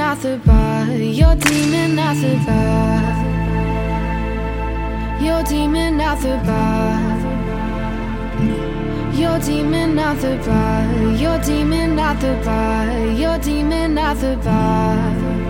at the bar, your demon at the bar, your demon at the bar, your demon at the bar, your demon at the bar, your demon at the bar.